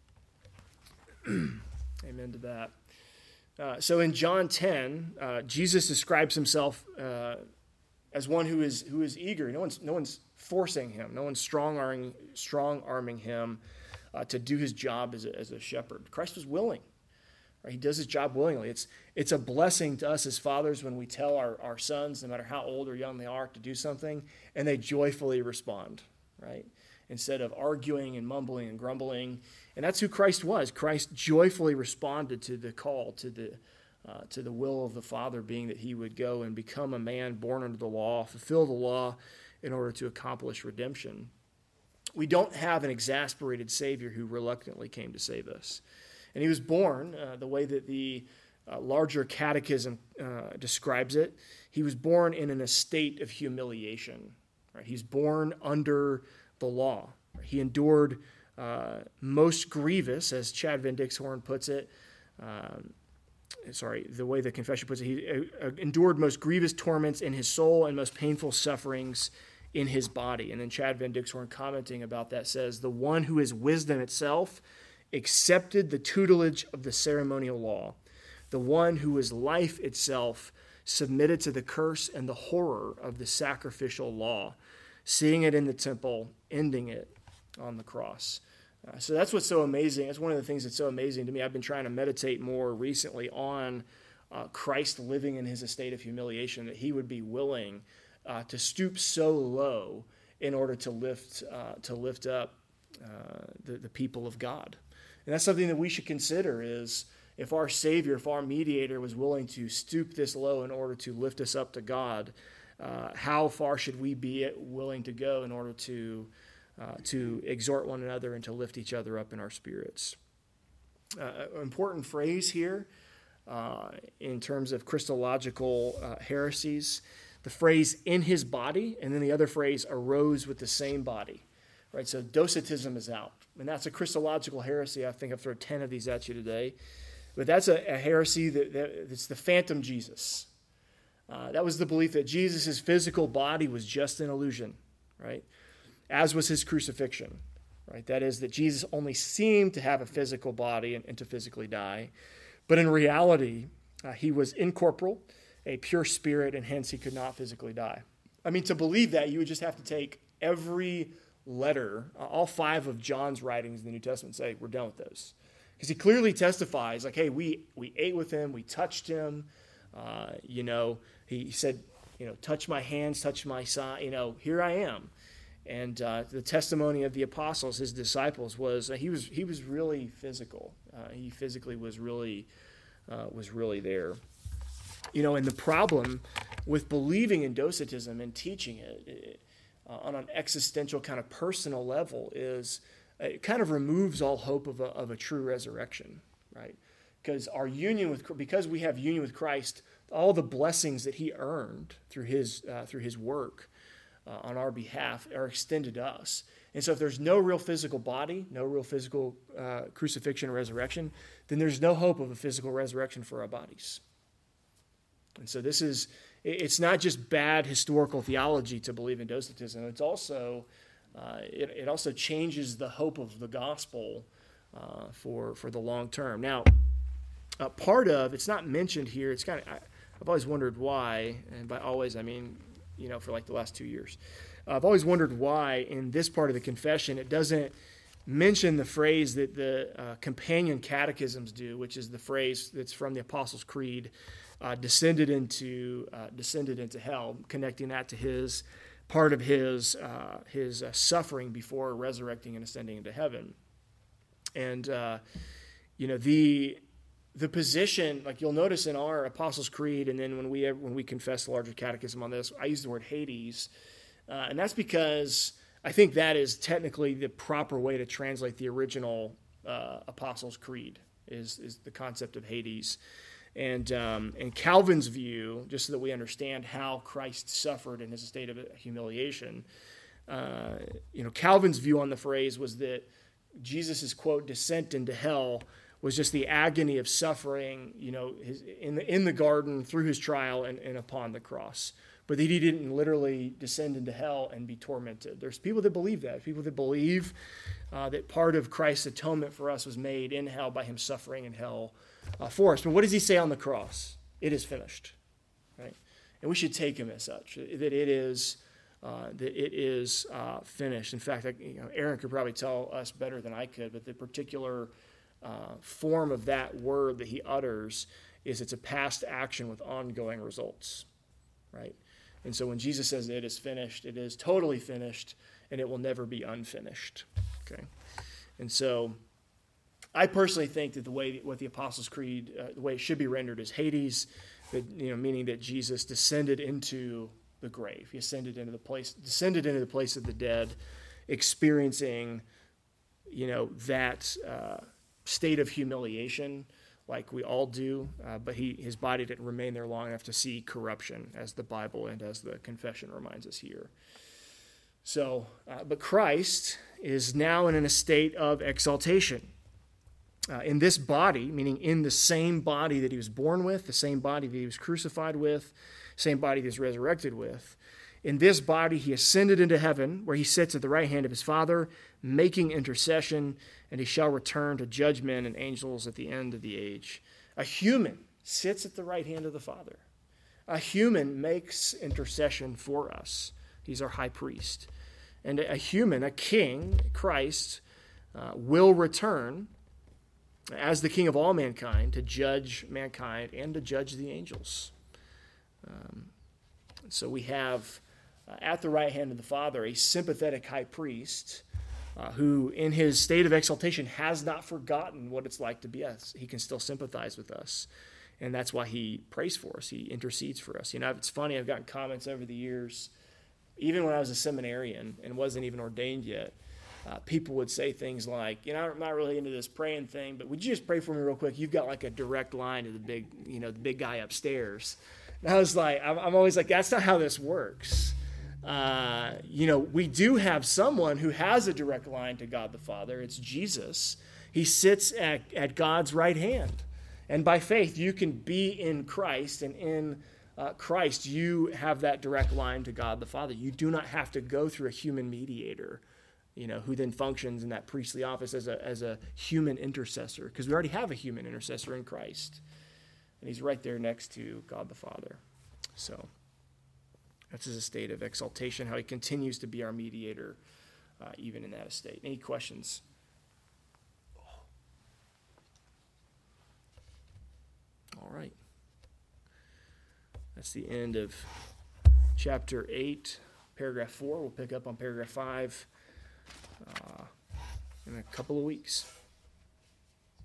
Amen to that. So in John 10, Jesus describes himself as one who is eager. No one's forcing him. No one's strong-arming him to do his job as a shepherd. Christ was willing. Right? He does his job willingly. It's a blessing to us as fathers when we tell our sons, no matter how old or young they are, to do something, and they joyfully respond, right? Instead of arguing and mumbling and grumbling. And that's who Christ was. Christ joyfully responded to the call, to the will of the Father, being that he would go and become a man born under the law, fulfill the law in order to accomplish redemption. We don't have an exasperated Savior who reluctantly came to save us. And he was born, the way that the larger catechism describes it, he was born in an estate of humiliation. Right? He's born under the law. He endured most grievous, as Chad Van Dixhoorn puts it, the way the confession puts it, he endured most grievous torments in his soul and most painful sufferings in his body. And then Chad Van Dixhoorn, commenting about that, says, the one who is wisdom itself accepted the tutelage of the ceremonial law. The one who is life itself submitted to the curse and the horror of the sacrificial law, seeing it in the temple, ending it on the cross. So that's what's so amazing. That's one of the things that's so amazing to me. I've been trying to meditate more recently on Christ living in his estate of humiliation, that he would be willing to stoop so low in order to lift up the people of God. And that's something that we should consider, is if our Savior, if our mediator was willing to stoop this low in order to lift us up to God, how far should we be willing to go in order to exhort one another and to lift each other up in our spirits? An important phrase here in terms of Christological heresies, the phrase "in his body," and then the other phrase "arose with the same body." Right, so Docetism is out. And that's a Christological heresy. I think I've thrown 10 of these at you today. But that's a heresy that's the phantom Jesus. That was the belief that Jesus' physical body was just an illusion, right? As was his crucifixion, right? That is, that Jesus only seemed to have a physical body and to physically die. But in reality, he was incorporeal, a pure spirit, and hence he could not physically die. I mean, to believe that, you would just have to take every letter, all 5 of John's writings in the New Testament, say, we're done with those. Because he clearly testifies, like, hey, we ate with him, we touched him, he said, touch my hands, touch my side, here I am. And the testimony of the apostles, his disciples, was he was really physical. He physically was really there. And the problem with believing in Docetism and teaching it on an existential kind of personal level is it kind of removes all hope of a true resurrection, right? Because because we have union with Christ, all the blessings that he earned through his work on our behalf are extended to us. And so if there's no real physical body, no real physical crucifixion or resurrection, then there's no hope of a physical resurrection for our bodies. And so it's not just bad historical theology to believe in Docetism. It's also, it also changes the hope of the gospel for the long term. Now, it's not mentioned here. It's kind of, I've always wondered why, and by always I mean, for like the last 2 years. I've always wondered why in this part of the confession it doesn't mention the phrase that the companion catechisms do, which is the phrase that's from the Apostles' Creed, descended into hell, connecting that to his part of his suffering before resurrecting and ascending into heaven. And the position, like you'll notice in our Apostles' Creed, and then when we confess the larger catechism on this, I use the word Hades, and that's because I think that is technically the proper way to translate the original Apostles' Creed is the concept of Hades. And Calvin's view, just so that we understand how Christ suffered in his state of humiliation, Calvin's view on the phrase was that Jesus' quote descent into hell was just the agony of suffering, in the garden through his trial and upon the cross. But that he didn't literally descend into hell and be tormented. There's people that believe that. People that believe that part of Christ's atonement for us was made in hell by him suffering in hell for us. But what does he say on the cross? It is finished, right? And we should take him as such, that it is finished. In fact, Aaron could probably tell us better than I could, but the particular form of that word that he utters is it's a past action with ongoing results, right? And so when Jesus says it is finished, it is totally finished, and it will never be unfinished. Okay, and so I personally think that what the Apostles' Creed, the way it should be rendered is Hades, meaning that Jesus descended into the grave. He descended into the place of the dead, experiencing, that state of humiliation, like we all do, but his body didn't remain there long enough to see corruption, as the Bible and as the confession reminds us here. So, but Christ is now in a state of exaltation. In this body, meaning in the same body that he was born with, the same body that he was crucified with, same body that he was resurrected with. In this body, he ascended into heaven, where he sits at the right hand of his Father, making intercession, and he shall return to judge men and angels at the end of the age. A human sits at the right hand of the Father. A human makes intercession for us. He's our high priest. And a human, a king, Christ, will return as the king of all mankind to judge mankind and to judge the angels. So we have at the right hand of the Father a sympathetic high priest who in his state of exaltation has not forgotten what it's like to be us. He can still sympathize with us. And that's why he prays for us. He intercedes for us. It's funny, I've gotten comments over the years, even when I was a seminarian and wasn't even ordained yet, people would say things like, I'm not really into this praying thing, but would you just pray for me real quick? You've got like a direct line to the big guy upstairs. And I was like, I'm always like, that's not how this works. We do have someone who has a direct line to God the Father. It's Jesus. He sits at God's right hand. And by faith, you can be in Christ, and in Christ, you have that direct line to God the Father. You do not have to go through a human mediator, who then functions in that priestly office as a human intercessor, because we already have a human intercessor in Christ. And he's right there next to God the Father. So that's his state of exaltation, how he continues to be our mediator, even in that estate. Any questions? All right. That's the end of chapter 8, paragraph 4. We'll pick up on paragraph 5 in a couple of weeks.